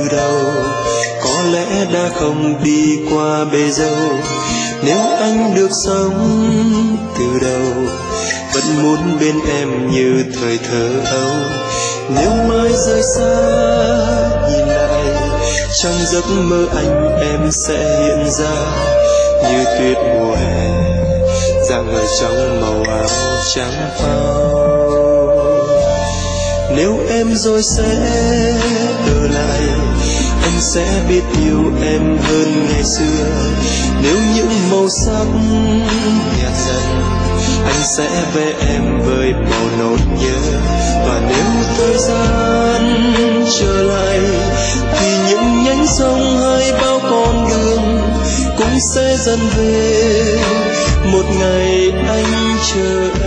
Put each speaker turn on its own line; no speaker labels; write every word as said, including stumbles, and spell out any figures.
đầu, có lẽ đã không đi qua bề dâu. Nếu anh được sống từ đầu, vẫn muốn bên em như thời thơ ấu. Nếu mai rời xa nhìn lại, trong giấc mơ anh em sẽ hiện ra như tuyết mùa hè, dạng ở trong màu áo trắng phao. Nếu em rồi sẽ ở lại, anh sẽ biết yêu em hơn ngày xưa. Nếu những màu sắc nhạt dần, anh sẽ vẽ em với màu nốt nhớ. Và nếu thời gian trở lại, thì những nhánh sông hay bao con đường cũng sẽ dần về. Một ngày anh trở